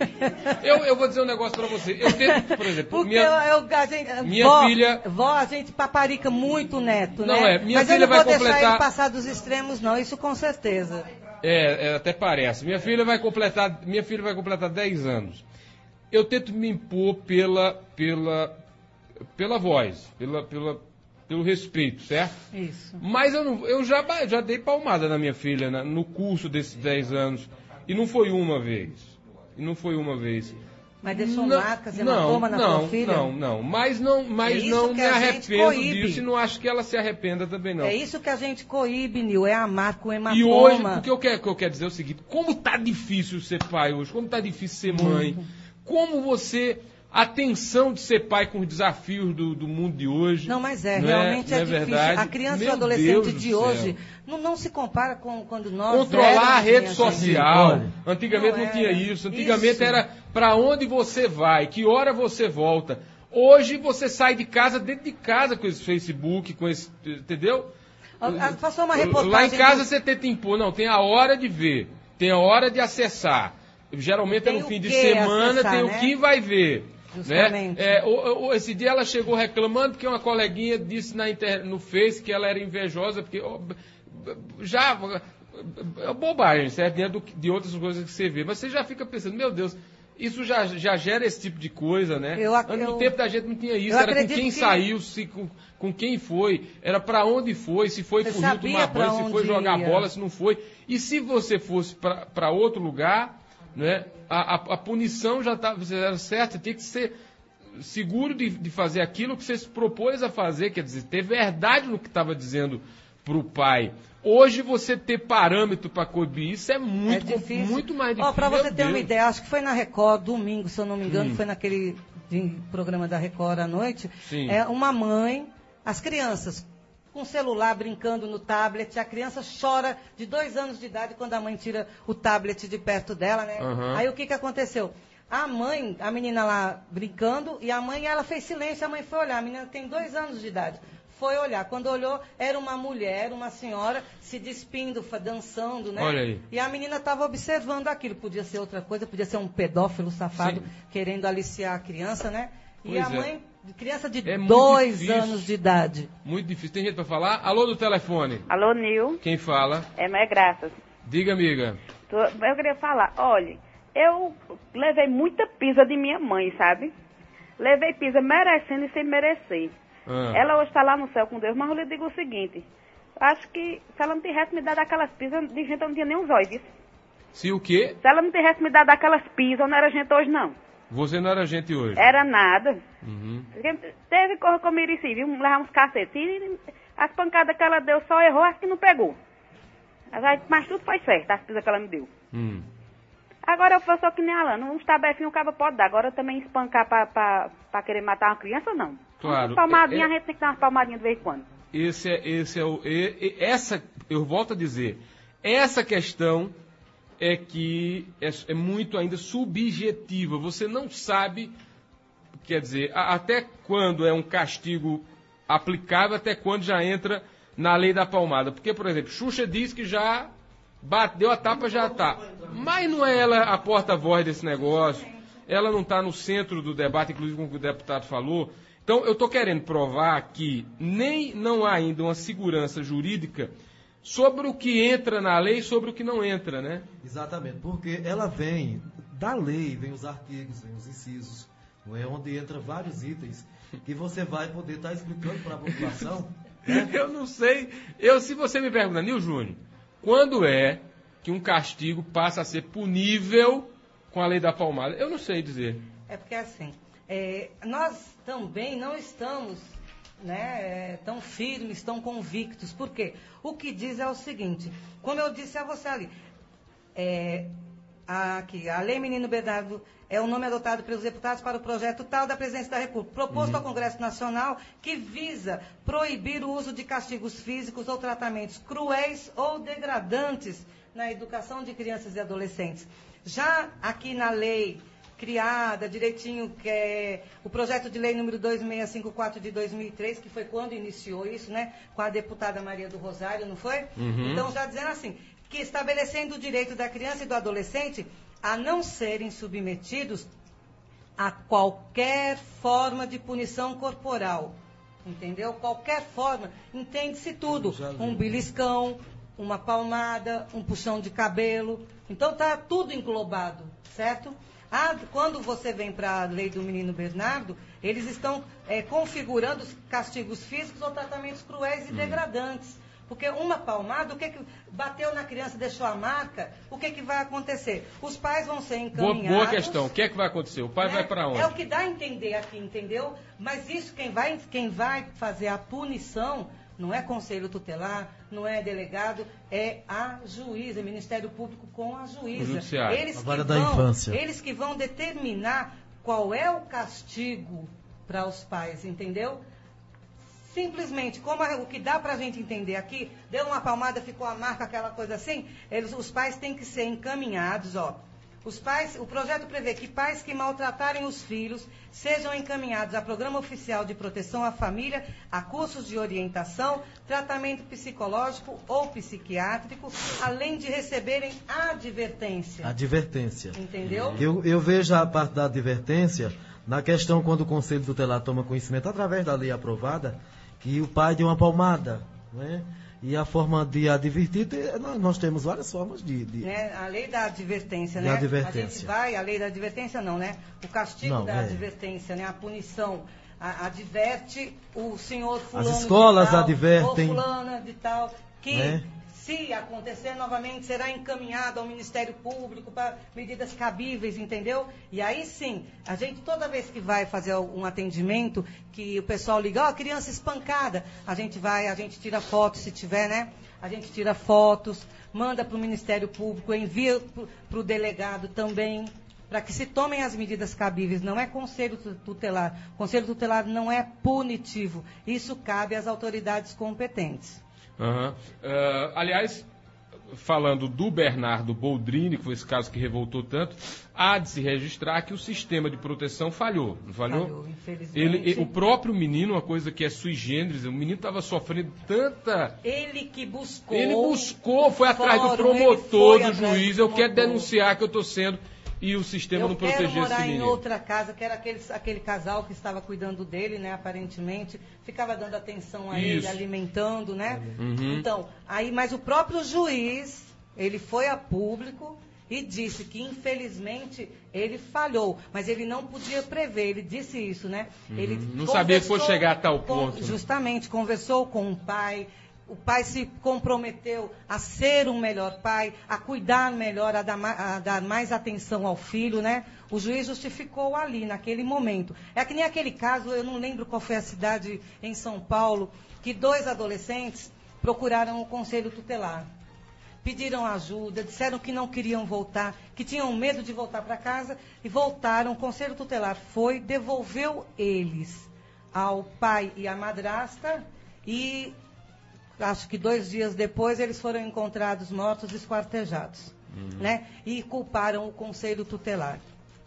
eu vou dizer um negócio para você. Eu tento, por exemplo, porque minha filha... Vó, a gente paparica muito o neto, não, né? Minha Mas filha eu não vou vai deixar ele passar dos extremos, não, isso com certeza. Até parece. Minha filha vai completar 10 anos. Eu tento me impor pela voz, pelo respeito, certo? Isso. Mas eu já dei palmada na minha filha no curso desses 10 anos. E não foi uma vez. Mas deixou marcas, hematoma na sua filha? Não. Mas não me arrependo disso e não acho que ela se arrependa também, não. É isso que a gente coíbe, Nil, é a marca, o hematoma. E hoje, porque o que eu quero dizer é o seguinte, como tá difícil ser pai hoje, como tá difícil ser mãe, como você... A tensão de ser pai com os desafios do mundo de hoje. Não, mas realmente é difícil. Verdade? A criança e o adolescente de hoje não se compara com quando nós... Controlar a rede social. Antigamente não tinha isso. Antigamente era para onde você vai, que hora você volta. Hoje você sai de casa, dentro de casa com esse Facebook, com esse... Entendeu? Passou uma reportagem... Lá em casa você tenta impor. Não, tem a hora de ver. Tem a hora de acessar. Geralmente é no fim de semana, tem o que vai ver. Né? Esse dia ela chegou reclamando porque uma coleguinha disse no Face que ela era invejosa, porque é bobagem, certo? Dentro de outras coisas que você vê. Mas você já fica pensando, meu Deus, isso já gera esse tipo de coisa, né? No tempo da gente não tinha isso, era com quem saiu, com quem foi, era para onde foi, se foi pro Rio tomar banho, se foi jogar bola, se não foi. E se você fosse para outro lugar, né? A punição já era certa, você tinha que ser seguro de fazer aquilo que você se propôs a fazer, quer dizer, ter verdade no que estava dizendo para o pai. Hoje você ter parâmetro para coibir isso é muito mais difícil. Para você ter uma ideia, acho que foi na Record, domingo, se eu não me engano, foi naquele programa da Record à noite. Sim. Uma mãe, as crianças com o celular brincando no tablet, a criança chora de 2 anos de idade quando a mãe tira o tablet de perto dela, né? Aí o que aconteceu? A menina lá brincando, e a mãe, ela fez silêncio, a mãe foi olhar, a menina tem 2 anos de idade. Foi olhar. Quando olhou, era uma mulher, uma senhora, se despindo, dançando, né? Olha aí. E a menina estava observando aquilo. Podia ser outra coisa, podia ser um pedófilo safado querendo aliciar a criança, né? E a mãe, criança de 2 anos de idade. Muito difícil. Tem gente para falar? Alô do telefone. Alô, Nil. Quem fala? É Graças. Diga, amiga. Eu queria falar, olha, eu levei muita pisa de minha mãe, sabe? Levei pisa merecendo e sem merecer. Ela hoje está lá no céu com Deus, mas eu lhe digo o seguinte, acho que se ela não tivesse me dado aquelas pisas, de gente eu não tinha nem uns olhos. Se o quê? Se ela não tivesse me dado aquelas pisas, eu não era gente hoje, não. Você não era gente hoje? Era nada. Teve corra como Irici, viu? Levar uns cacetes. E as pancadas que ela deu, só errou, acho que não pegou. Mas tudo foi certo, as pisas que ela me deu. Agora eu sou que nem a Alana, uns tabefinhos o cara pode dar. Agora também espancar pra querer matar uma criança, não. Claro. Uma palmadinha, a gente tem que dar umas palmadinhas de vez em quando. Eu volto a dizer, essa questão é que é muito ainda subjetiva. Você não sabe, quer dizer, até quando é um castigo aplicável, até quando já entra na lei da palmada. Porque, por exemplo, Xuxa diz que já bateu a tapa, já tá. Mas não é ela a porta-voz desse negócio. Ela não está no centro do debate, inclusive como o deputado falou. Então, eu estou querendo provar que não há ainda uma segurança jurídica sobre o que entra na lei e sobre o que não entra, né? Exatamente, porque ela vem da lei, vem os artigos, vem os incisos, não é? Onde entra vários itens que você vai poder estar explicando para a população. Né? Eu não sei. Se você me perguntar, Nil Júnior, quando é que um castigo passa a ser punível com a lei da palmada? Eu não sei dizer. É porque assim, nós também não estamos, né, tão firmes, tão convictos. Por quê? O que diz é o seguinte, como eu disse a você ali, a Lei Menino Bernardo é o nome adotado pelos deputados para o projeto tal da Presidência da República, proposto ao Congresso Nacional, que visa proibir o uso de castigos físicos ou tratamentos cruéis ou degradantes na educação de crianças e adolescentes. Já aqui na lei criada direitinho, que é o projeto de lei número 2654 de 2003, que foi quando iniciou isso, né, com a deputada Maria do Rosário, não foi? Então, já dizendo assim, que estabelecendo o direito da criança e do adolescente a não serem submetidos a qualquer forma de punição corporal, entendeu? Qualquer forma, entende-se tudo, um beliscão, uma palmada, um puxão de cabelo, então está tudo englobado, certo? Quando você vem para a lei do Menino Bernardo, eles estão configurando os castigos físicos ou tratamentos cruéis e degradantes. Porque uma palmada, o que bateu na criança, deixou a marca, o que vai acontecer? Os pais vão ser encaminhados. Boa questão. O que vai acontecer? O pai vai para onde? É o que dá a entender aqui, entendeu? Mas isso, quem vai fazer a punição não é conselho tutelar, não é delegado, é a juíza, Ministério Público com a juíza. Eles que vão determinar qual é o castigo para os pais, entendeu? Simplesmente, como o que dá para a gente entender aqui, deu uma palmada, ficou a marca, aquela coisa assim, os pais têm que ser encaminhados, o projeto prevê que pais que maltratarem os filhos sejam encaminhados a programa oficial de proteção à família, a cursos de orientação, tratamento psicológico ou psiquiátrico, além de receberem advertência. Advertência. Entendeu? Eu vejo a parte da advertência na questão quando o Conselho Tutelar toma conhecimento, através da lei aprovada, que o pai deu uma palmada, né? E a forma de advertir, nós temos várias formas de... A lei da advertência, né? Advertência. A lei da advertência não, né? O castigo da advertência, né? A punição. Adverte o senhor fulano. As escolas de tal, advertem. ou fulana de tal, que Se acontecer novamente, será encaminhado ao Ministério Público para medidas cabíveis, entendeu? E aí sim, a gente toda vez que vai fazer um atendimento, que o pessoal liga, criança espancada, a gente tira fotos, se tiver, né? A gente tira fotos, manda para o Ministério Público, envia para o delegado também, para que se tomem as medidas cabíveis. Não é conselho tutelar. Conselho tutelar não é punitivo. Isso cabe às autoridades competentes. Aliás, falando do Bernardo Boldrini, que foi esse caso que revoltou tanto, há de se registrar que o sistema de proteção falhou, não falhou? Falhou, infelizmente. O próprio menino, uma coisa que é sui generis, o menino estava sofrendo tanta... Ele buscou, foi atrás do promotor, do juiz, eu quero denunciar que eu estou sendo... E o sistema não protegeu esse menino. Eu quero morar em outra casa, que era aquele casal que estava cuidando dele, né, aparentemente, ficava dando atenção a ele, alimentando, né? Então, mas o próprio juiz, ele foi a público e disse que, infelizmente, ele falhou, mas ele não podia prever, ele disse isso, né? Ele não sabia que fosse chegar a tal ponto. Justamente, conversou com o pai se comprometeu a ser um melhor pai, a cuidar melhor, a dar mais atenção ao filho, né? O juiz justificou ali, naquele momento. É que nem aquele caso, eu não lembro qual foi a cidade em São Paulo, que 2 adolescentes procuraram o conselho tutelar. Pediram ajuda, disseram que não queriam voltar, que tinham medo de voltar para casa, e voltaram. O conselho tutelar devolveu eles ao pai e à madrasta, e... acho que 2 dias depois eles foram encontrados mortos, esquartejados, né? E culparam o conselho tutelar,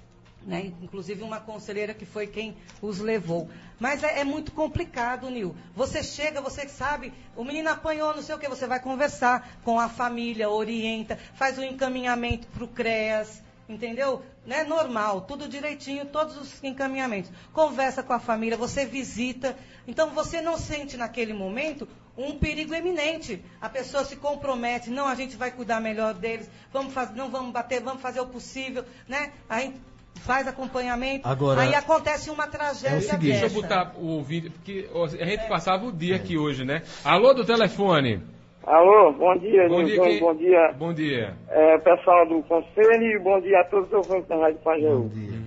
né? Inclusive uma conselheira que foi quem os levou. Mas é muito complicado, Nil. Você chega, você sabe, o menino apanhou, não sei o que, você vai conversar com a família, orienta, faz o encaminhamento para o CREAS, entendeu? Né? Normal, tudo direitinho, todos os encaminhamentos. Conversa com a família, você visita. Então, você não sente naquele momento um perigo eminente. A pessoa se compromete, não, a gente vai cuidar melhor deles, não vamos bater, vamos fazer o possível, né? Aí faz acompanhamento, agora, aí acontece uma tragédia seguinte, deixa eu botar o ouvinte, porque a gente passava o dia aqui hoje, né? Alô, do telefone. Alô, bom dia, bom dia, bom dia. Bom dia. Pessoal do conselho, e bom dia a todos os ouvintes da Rádio Pajeú. Bom dia.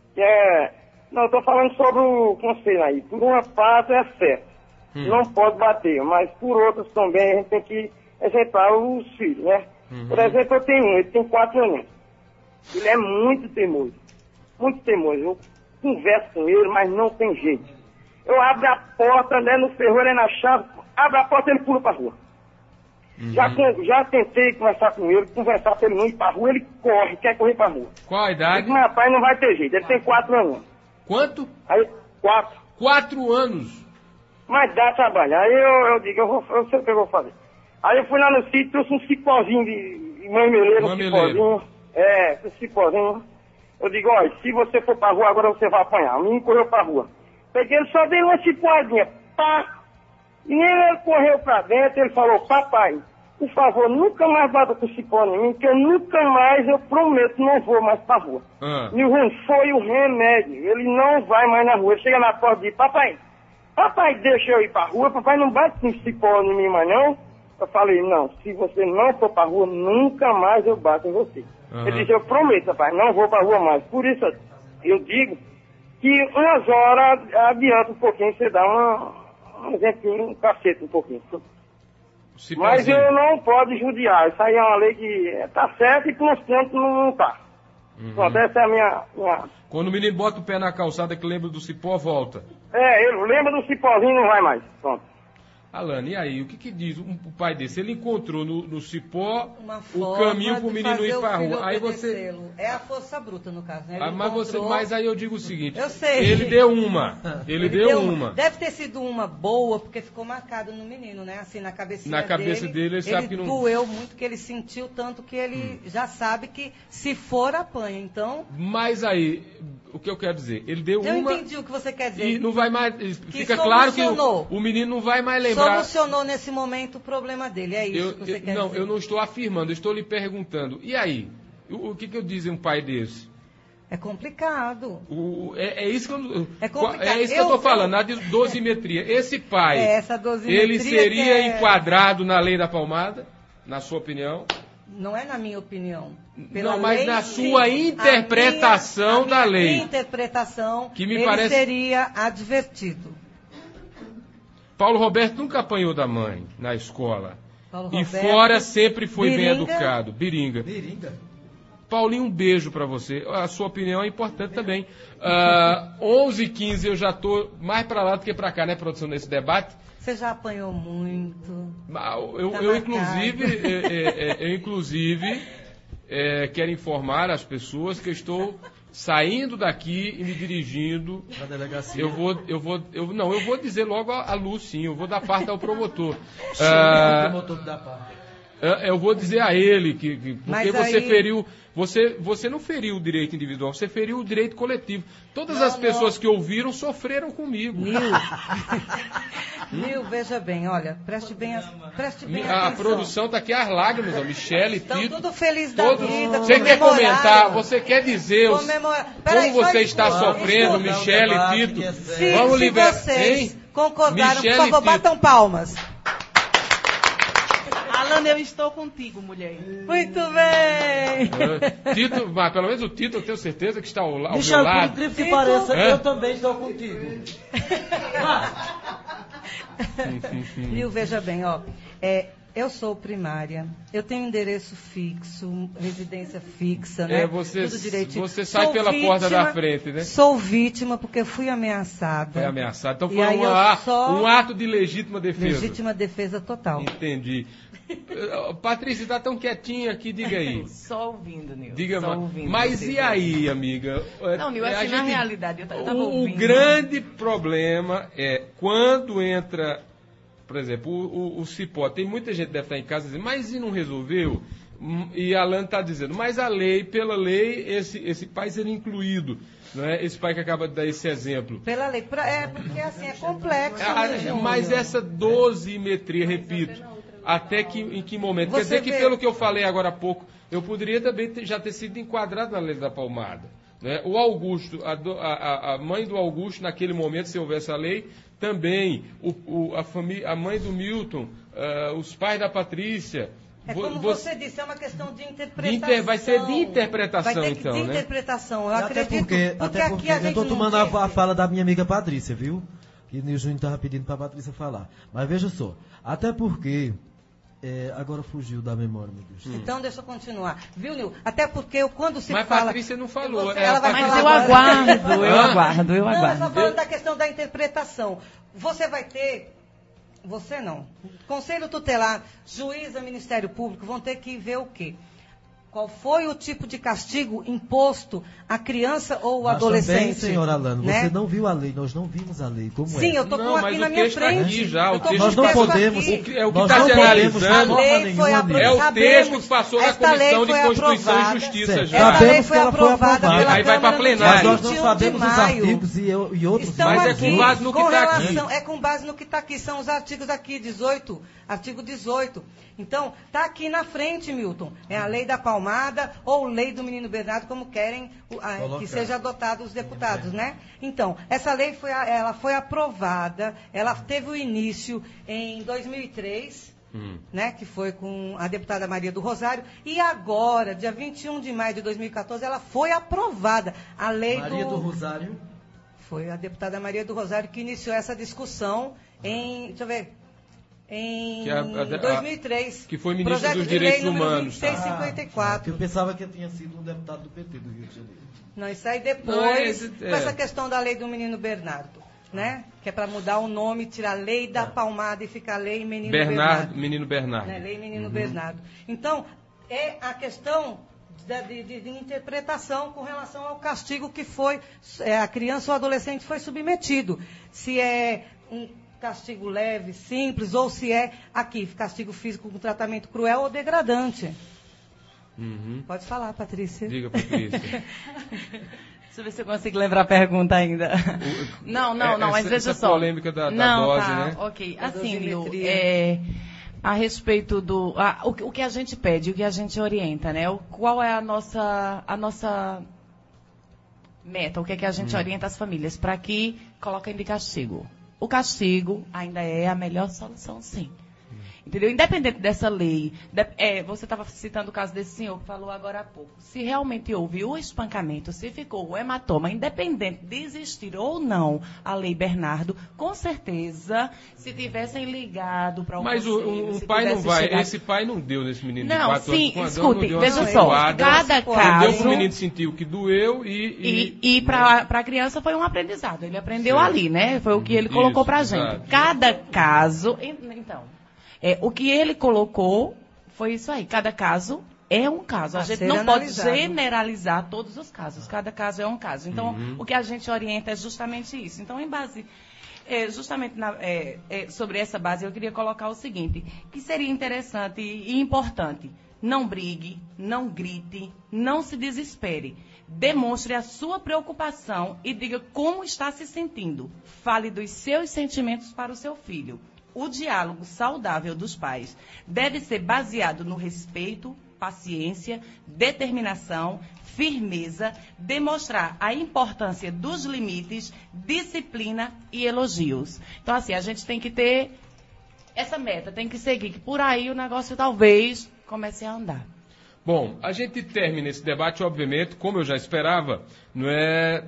Não, estou falando sobre o conselho aí. Por uma parte é certo, não pode bater, mas por outras também a gente tem que exemplar os filhos, né? Por exemplo, eu tenho ele tem 4 anos. Ele é muito teimoso. Muito teimoso. Eu converso com ele, mas não tem jeito. Eu abro a porta, né, no ferro, ele na chave, abro a porta e ele pula para a rua. Já tentei conversar com ele, conversar para ele não ir para a rua, ele corre, quer correr para a rua. Qual a idade? Meu pai não vai ter jeito, ele tem 4 anos. Quanto? Aí, 4. 4 anos. Mas dá trabalho. Aí eu digo, eu sei o que eu vou fazer. Aí eu fui lá no sítio, trouxe um cipózinho de mameleiro, um cipózinho. Um cipózinho. Eu digo, olha, se você for pra rua, agora você vai apanhar. O menino correu pra rua. Peguei ele, só dei uma cipózinha, pá. E ele correu pra dentro, ele falou, papai, por favor, nunca mais bata com cipó em mim, que eu nunca mais, eu prometo, não vou mais pra rua. E foi o remédio, ele não vai mais na rua. Ele chega na porta e diz, papai, deixa eu ir pra rua, papai não bate com cipó em mim mais não. Eu falei, não, se você não for pra rua, nunca mais eu bato em você. Ele disse, eu prometo, papai, não vou pra rua mais. Por isso eu digo que umas horas adianta um pouquinho, você dá um cacete um pouquinho. Mas eu não pode judiar. Isso aí é uma lei que tá certa e por uns pontos não tá. Pronto, essa é a minha... Quando o menino bota o pé na calçada que lembra do cipó, volta. Ele lembra do cipózinho, não vai mais. Pronto. Alane, e aí, o que diz o pai desse? Ele encontrou no cipó o caminho para o menino ir para a rua. Aí você... É a força bruta, no caso, né? Mas aí eu digo o seguinte... Eu sei. Ele deu uma. Ele deu uma. Deve ter sido uma boa, porque ficou marcado no menino, né? Assim, na cabecinha dele. Na cabeça dele, ele sabe que não... doeu muito, que ele sentiu tanto que ele já sabe que se for, apanha. Então... Mas aí... O que eu quero dizer? Ele deu uma... Eu entendi o que você quer dizer. E não vai mais... Fica claro que o menino não vai mais lembrar... Solucionou nesse momento o problema dele. É isso que você quer dizer? Não, eu não estou afirmando. Eu estou lhe perguntando. E aí? O que eu diz um pai desse? É complicado. É isso que eu... É complicado. É isso que eu estou falando. A dosimetria. Esse pai... Essa dosimetria ele seria enquadrado na lei da palmada? Na sua opinião? Não é na minha opinião. Não, mas na sua interpretação da lei. Interpretação, que me ele parece... seria advertido. Paulo Roberto nunca apanhou da mãe na escola. Paulo E Roberto, fora sempre foi Biringa. bem educado. Biringa. Paulinho, um beijo para você. A sua opinião é importante também. 11h15, eu já estou mais para lá do que para cá, né, produção, nesse debate. Você já apanhou muito. Eu inclusive, quero informar as pessoas que eu estou saindo daqui e me dirigindo na delegacia. Eu vou dizer logo a Lu, sim, eu vou dar parte ao promotor. O promotor dá parte. Eu vou dizer a ele porque você aí... feriu. Você não feriu o direito individual, você feriu o direito coletivo. Todas as pessoas que ouviram sofreram comigo. Nil, veja bem, olha, preste bem atenção. A produção está aqui às lágrimas, a Michele, Estão Tito. tudo feliz da vida. Você quer comentar, você quer dizer como você está sofrendo, Michele, Tito? Vamos liberar. Se vocês concordaram, por favor, batam palmas. Alana, eu estou contigo, mulher. Muito bem. Tito, mas pelo menos o Tito, eu tenho certeza que está ao meu Michel, lado. por incrível que pareça, eu também estou contigo. Nil, veja bem, ó. Eu sou primária, eu tenho endereço fixo, residência fixa, né? Tudo direitinho. Você sai pela porta da frente, né? Sou vítima porque fui ameaçada. Foi ameaçada. Então foi um ato de legítima defesa. Legítima defesa total. Entendi. Patrícia, está tão quietinha aqui, diga aí. Só ouvindo, Nil. Diga, só ouvindo. Mas e aí, amiga? Não, Nil, assim, na realidade, eu estava ouvindo. O grande problema é quando entra, por exemplo, o cipó. Tem muita gente que deve estar em casa dizendo, mas e não resolveu? E a Alan está dizendo, mas a lei, pela lei, esse pai seria incluído. Não é? Esse pai que acaba de dar esse exemplo. Pela lei. Porque assim, é complexo. Mas essa dosimetria, repito, em que momento? Quer dizer que pelo que eu falei agora há pouco, eu poderia também já ter sido enquadrado na lei da palmada. Né? O Augusto, a mãe do Augusto, naquele momento, se houvesse a lei, também, a mãe do Milton, os pais da Patrícia. Como você disse, é uma questão de interpretação. Vai ser de interpretação, então, né? De interpretação, eu acredito. Até porque eu estou tomando a fala da minha amiga Patrícia, viu? Que o Nil Júnior estava pedindo para a Patrícia falar. Mas veja só, até porque... agora fugiu da memória, meu Deus. Então deixa eu continuar. Viu, Nil? Até porque quando se fala... Mas a Patrícia não falou. Mas eu aguardo. Não, eu estou falando da questão da interpretação. Você vai ter... Você não. Conselho Tutelar, juíza, Ministério Público vão ter que ver o quê? Qual foi o tipo de castigo imposto à criança ou ao adolescente? Também, senhora Alana, né? você não viu a lei, nós não vimos a lei. Como Sim, eu estou aqui na minha frente. Nós não podemos. É o que está se analisando. É o texto que passou na Comissão de Constituição e Justiça já. Essa lei foi aprovada pela Aí vai para plenário. Nós não sabemos os artigos e outros. Mas é com base no que está aqui. É com base no que está aqui. São os artigos aqui, 18. Artigo 18. Então, está aqui na frente, Milton. É a lei da palmada ou lei do menino Bernardo, como querem que seja adotado os deputados, né? Então, essa lei foi aprovada, ela teve o início em 2003, né, que foi com a deputada Maria do Rosário, e agora, dia 21 de maio de 2014, ela foi aprovada. A lei Maria do Rosário? Foi a deputada Maria do Rosário que iniciou essa discussão deixa eu ver, em 2003. Que foi ministro dos Direitos Humanos. 2654. Eu pensava que tinha sido um deputado do PT do Rio de Janeiro. Não, isso aí depois, com essa questão da lei do menino Bernardo, né? Que é para mudar o nome, tirar a lei da palmada e ficar lei menino Bernardo. Menino Bernardo. Né? Lei menino Bernardo. Então, é a questão de interpretação com relação ao castigo que foi, a criança ou adolescente foi submetido. Se é um castigo leve, simples, ou se é castigo físico com tratamento cruel ou degradante. Pode falar, Patrícia. Diga, Patrícia. Deixa eu ver se eu consigo lembrar a pergunta ainda. Não, mas veja só. Polêmica da dose, né? Ok. Assim, Nil, a respeito do... o que a gente pede, o que a gente orienta, né? Qual é a nossa meta? O que é que a gente orienta as famílias? Para que coloquem de castigo. O castigo ainda é a melhor solução, sim. Entendeu? Independente dessa lei, você estava citando o caso desse senhor que falou agora há pouco. Se realmente houve o espancamento, se ficou o hematoma, independente de existir ou não a lei Bernardo, com certeza, se tivessem ligado para o Mas conselho, um pai não vai, esse pai não deu nesse menino de 4 sim, anos. Escute, veja só, cada caso... Deu para o menino sentir o que doeu E para a criança foi um aprendizado, ele aprendeu ali, né? Foi o que ele colocou para a gente. Exato. Cada caso... Então... o que ele colocou foi isso aí. Cada caso é um caso. A gente não pode generalizar todos os casos. Cada caso é um caso. Então, o que a gente orienta é justamente isso. Então, em base... justamente sobre essa base, eu queria colocar o seguinte, que seria interessante e importante. Não brigue, não grite, não se desespere. Demonstre a sua preocupação e diga como está se sentindo. Fale dos seus sentimentos para o seu filho. O diálogo saudável dos pais deve ser baseado no respeito, paciência, determinação, firmeza, demonstrar a importância dos limites, disciplina e elogios. Então, assim, a gente tem que ter essa meta, tem que seguir, que por aí o negócio talvez comece a andar. Bom, a gente termina esse debate, obviamente, como eu já esperava, não é,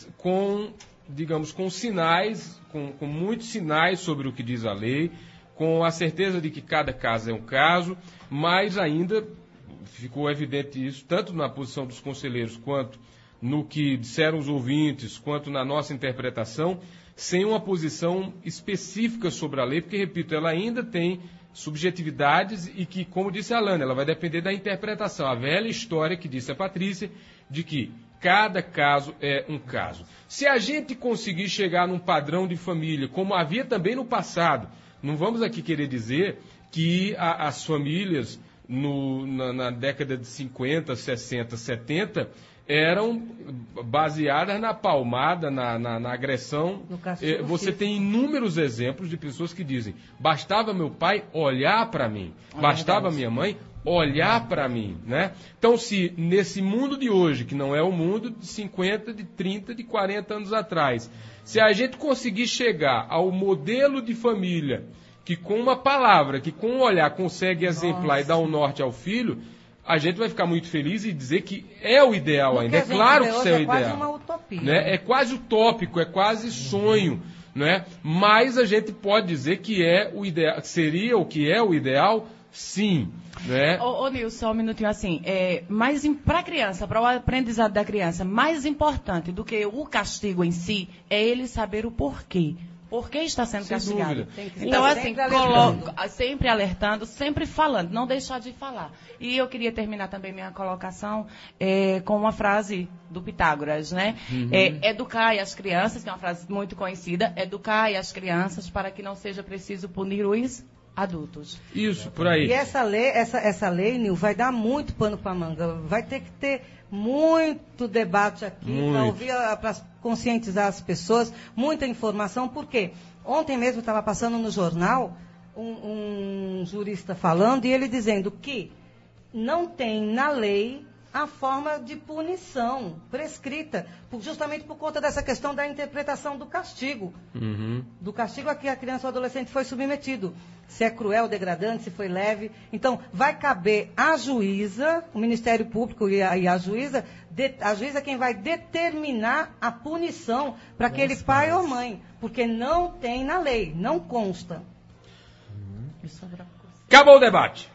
com sinais, com muitos sinais sobre o que diz a lei, com a certeza de que cada caso é um caso, mas ainda ficou evidente isso, tanto na posição dos conselheiros, quanto no que disseram os ouvintes, quanto na nossa interpretação, sem uma posição específica sobre a lei, porque, repito, ela ainda tem subjetividades e que, como disse a Alane, ela vai depender da interpretação. A velha história que disse a Patrícia, de que cada caso é um caso. Se a gente conseguir chegar num padrão de família, como havia também no passado, não vamos aqui querer dizer que as famílias na década de 50, 60, 70 eram baseadas na palmada, na agressão. Você tem inúmeros exemplos de pessoas que dizem: bastava meu pai olhar para mim, bastava minha mãe olhar para mim, né? Então, se nesse mundo de hoje, que não é o mundo de 50, de 30, de 40 anos atrás, se a gente conseguir chegar ao modelo de família que com uma palavra, que com um olhar consegue exemplar e dar um norte ao filho, a gente vai ficar muito feliz e dizer que é o ideal ainda. É claro que isso é o ideal. É quase uma utopia. Né? É quase utópico, é quase sonho. Né? Mas a gente pode dizer que é o ideal, seria o que é o ideal, sim. Né? Ô Nilson, só um minutinho assim. Para a criança, para o aprendizado da criança, mais importante do que o castigo em si é ele saber o porquê. Por que está sendo castigado? Então, assim, sempre alertando, sempre falando, não deixar de falar. E eu queria terminar também minha colocação com uma frase do Pitágoras, né? Educai as crianças, que é uma frase muito conhecida, educai as crianças para que não seja preciso punir os adultos. Isso, por aí. E essa lei, Nil, vai dar muito pano para manga. Vai ter que ter muito debate aqui para ouvir, para conscientizar as pessoas, muita informação, porque ontem mesmo estava passando no jornal um jurista falando e ele dizendo que não tem na lei a forma de punição prescrita, justamente por conta dessa questão da interpretação do castigo. Do castigo a que a criança ou adolescente foi submetido. Se é cruel, degradante, se foi leve. Então, vai caber à juíza, o Ministério Público e a juíza é quem vai determinar a punição para aquele pai ou mãe, porque não tem na lei, não consta. Acabou o debate.